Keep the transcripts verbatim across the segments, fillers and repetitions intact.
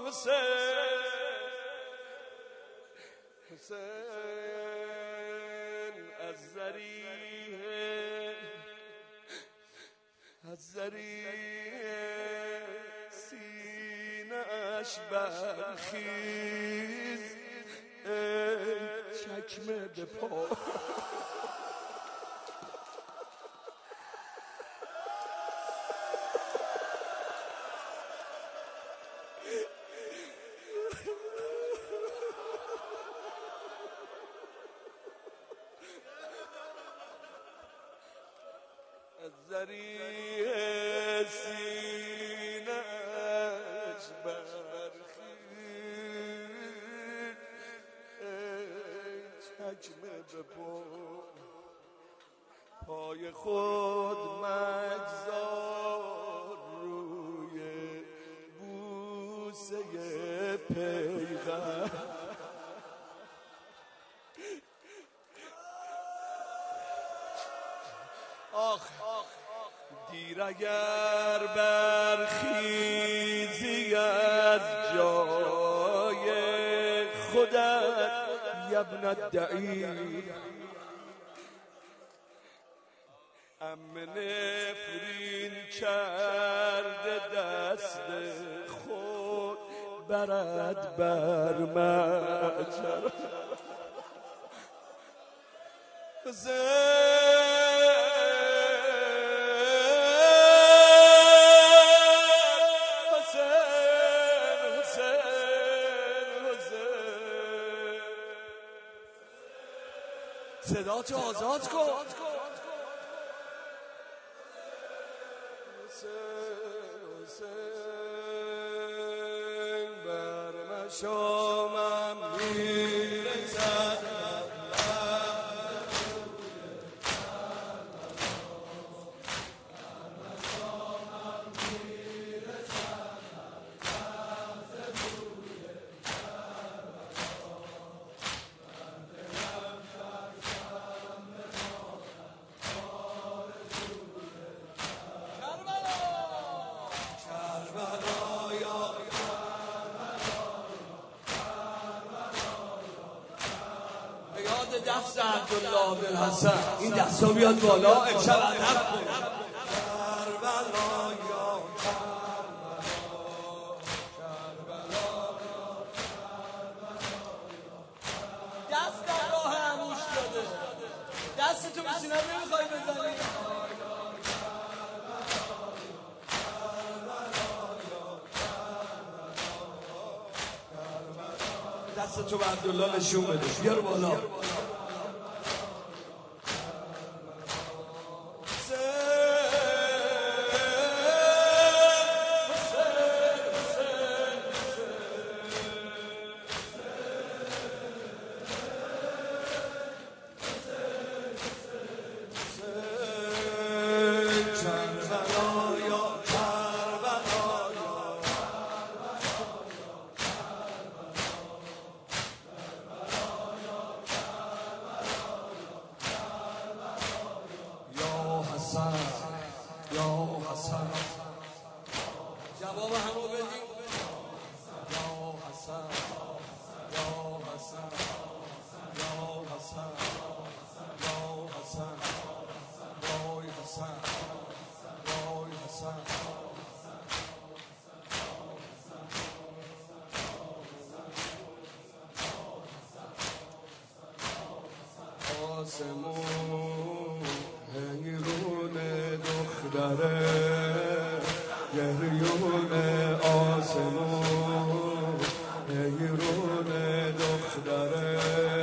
حسین از ذریح از ذریح سینه اش برخیز ای چکمه به پا از ذریح سینه‌اش برخیز ای چکمه به پا پای خود مگذار روی بوسه پیغمبر آخ دیر اگر برخیزی از جای خودت یبن الدعی ام نفرین کرده دست خود برد بر مجرا صدا تو آزاد کن حسین بر مشامم میرسد دست عبدالله بن حسن این دستا بیاد بالا امشب ادب کن کربلا یا کربلا دست در راه عموش داده دست تو به سینه نمیخوای بزنی دست تو به عبدالله نشون بده بیار بالا یا حسن جواب همو بدیم یا حسن یا حسن یا حسن یا حسن وای حسن وای حسن آسمون حیرون دختره گریون آسمون حیرون دختره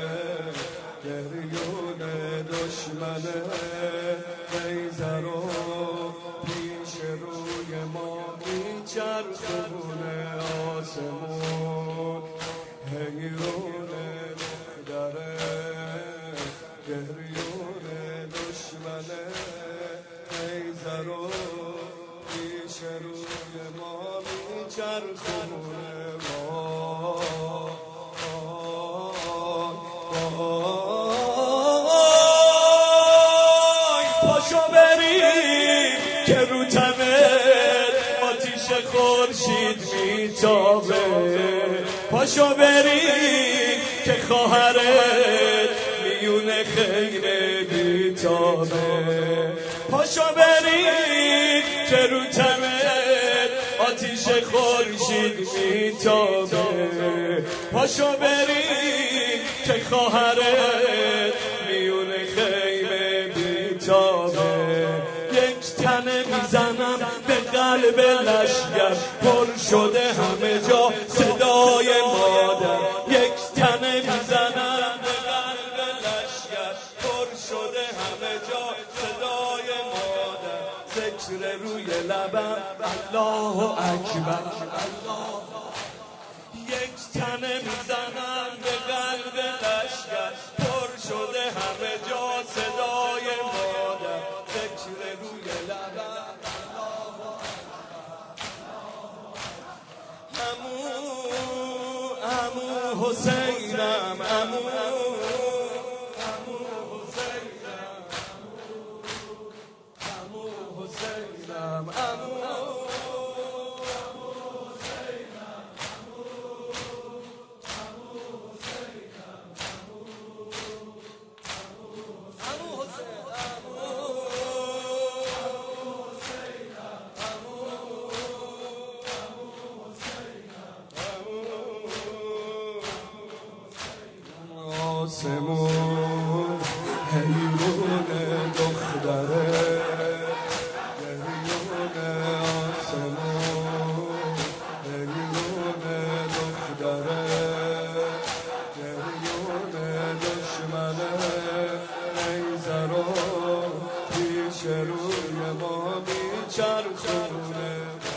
گریون دشمنه نیزر و پیش روی ما میچرخونه آسمون حیرون دختره گریون دشمنه نیزر و پیش روی ما میچرخونه وای پاشو بریم که رو تنه آتیش خود خورشید میتابه، پاشو بریم که خواهرت میونه خیمه بیتابه، پاشو بریم که رو تنت آتیش خورشید میتابه، پاشو بریم که خواهرت میونه خیمه بیتابه. یک تنه میزنم به قلب لشگر، پر شده همه جا صدای مادر. یک تنه میزنم به قلب لشگر، پر شده همه جا صدای مادر. ذکر روی لبم الله اکبر. یک تنه میزنم به قلب لشگر، پر شده همه جا صدای مادر. ذکر روی لبم عمو عمو حسینم، عمو عمو حسینم، عمو حسینم، عمو آسمون حیرون دختره، حیرون آسمون حیرون دختره، حیرون دشمنه نیزه رو پیش روی ما میچرخونه.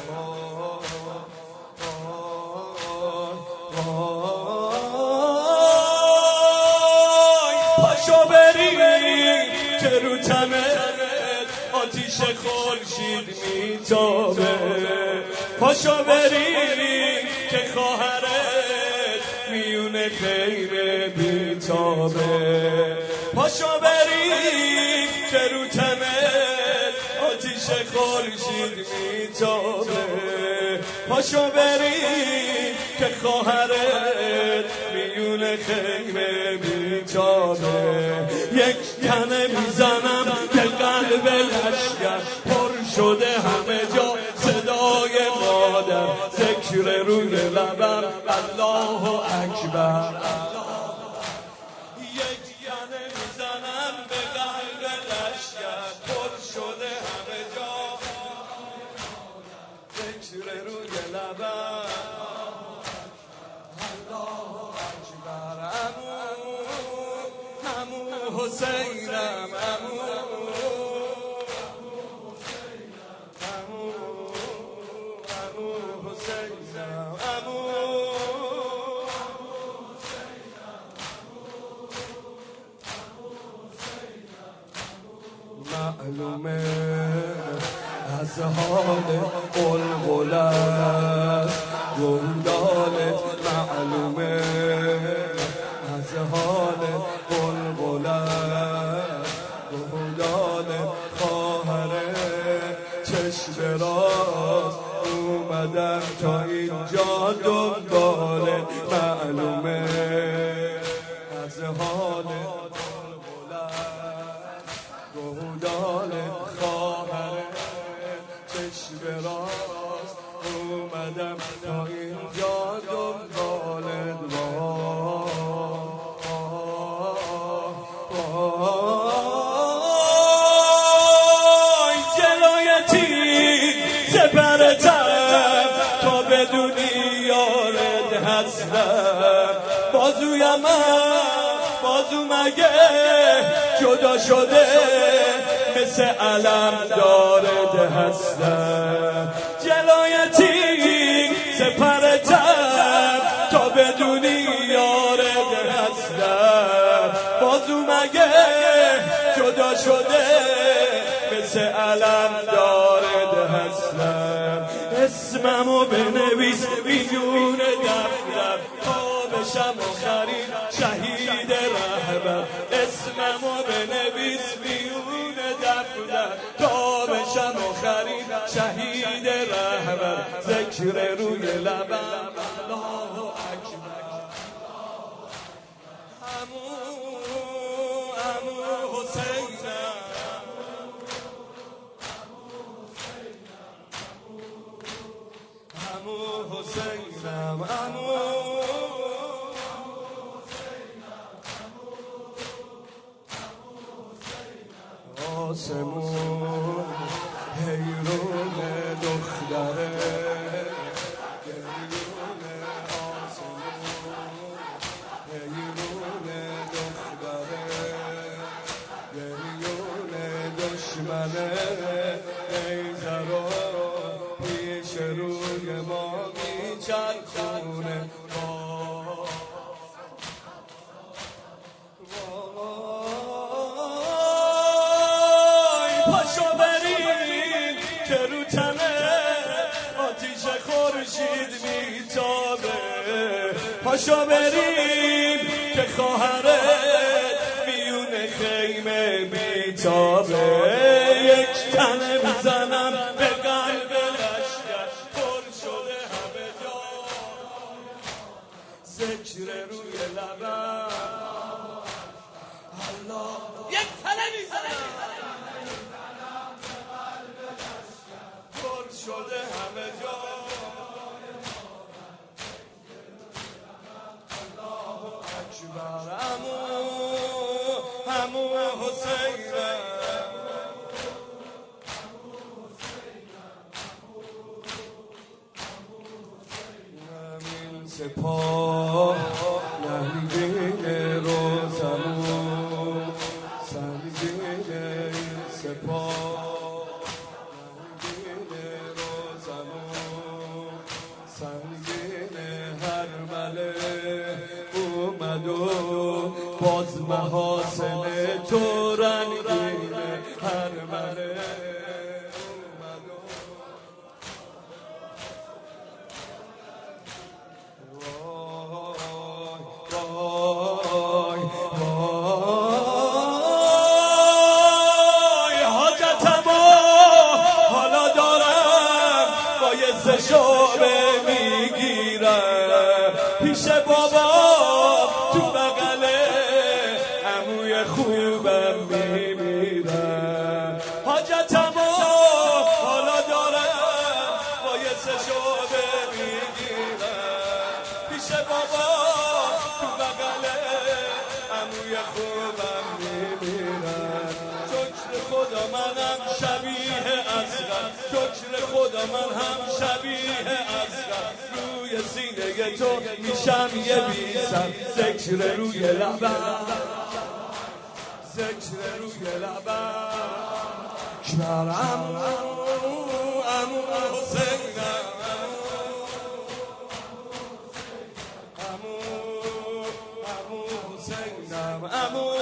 پاشو بریم که رو تنت آتیش خورشید میتابه، پاشو بریم که خواهرت میونه خیمه بیتابه، پاشو بریم که رو تنت آتیش خورشید میتابه، پاشو بریم که خواهرت میونه خیمه بیتابه. یک تنه میزنم به قلب لشگر، پر شده همه جا صدای مادر. ذکر روی لبم الله اکبر. یک تنه میزنم به قلب لشگر، پر شده همه جا ذکر روی لبم الله اکبر. عمو عمو حسینم، عمو عمو عمو حسینم، عمو معلومه از حال قلقلت گلدانت، معلومه از حال قلقلت گلدانت. خواهره چشم راست اومدم تا اینجا دنبالت، معلومه از حال گهودانت. خواهره چشم راست اومدم تا اینجا دنبالت. وای جلایتی سپرتم تا بدونی یارت هستم. بازویم بازو مگه جدا شده مثل علم دارد هستم. جلایتی سپرتم تا بدونی یارد هستم. بازو مگه جدا شده مثل علم دارد هستم. اسممو بنویس میون دفتر تا بشم آخرین شهید رهبر. اسممو بنویس میون دفتر تا بشم آخرین شهید رهبر ذکر روی لبم الله اکبر عمو عمو حسینم عمو حسینم عمو آسمون حیرون دختره گریون آسمون حیرون دختره گریون دشمنه ایزرا پیش روی ما میچرخونه پاشو بریم که رو تنه آتیش خورشید میتابه پاشو بریم که خواهرت میون خیمه میتابه یک تنه میزنم به قلب لشکر پر شده همه جا ذکر روی لبم الله یک تنه میزنم شده همه جا الله اکبر عمو عمو حسینم همین سپاه نهیدین روزمون سنگین این سپاه سنگین هر مله اومد و باز محاسن تو رنگین هر مله اومد و وای وای حاجتم حالا دارم بایست شعبه پیش بابا تو بغله عموی خوبم میمیرم حاجتمو حالا دارم بایست شعبه میگیرم پیش بابا تو بغله عموی خوبم میمیرم شکر خدا منم شبیه اصغر شکر خدا من هم شبیه اصغر روی سینه تو میشم یه بیسم ذکر روی لبم ذکر روی لبم کبر عمو عمو حسینم عمو عمو حسینم عمو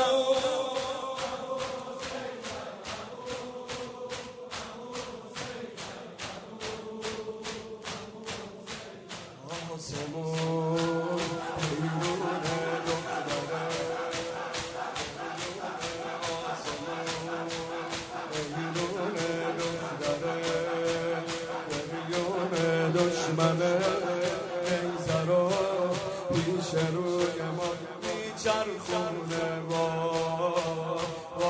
آسمون حیرون دختره آسمون حیرون دختره حیرون دشمنه ایزرا پیش روی ما میچرخونه وای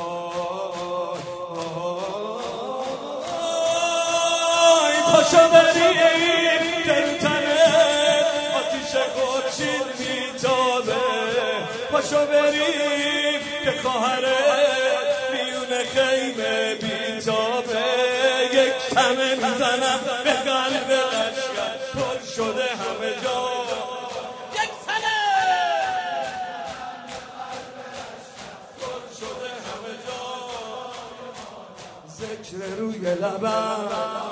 وای پاشو بریم که پاشو بریم که خواهرت میون خیمه بیتابه یک تنه میزنم به قلب لشکر پر شده همه جا یک تنه پر شده همه جا ذکر روی لبم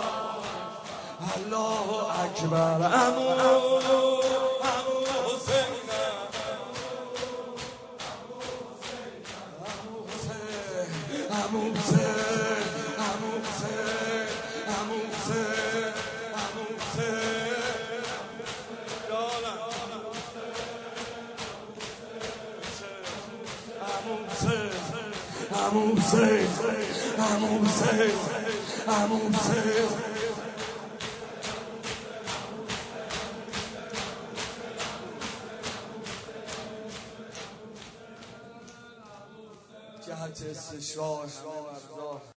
الله اکبر عمو عمو حسین عمو حسین عمو حسین عمو حسین عمو حسین عمو حسین عمو حسین عمو حسین جهت استشراق همه مرزا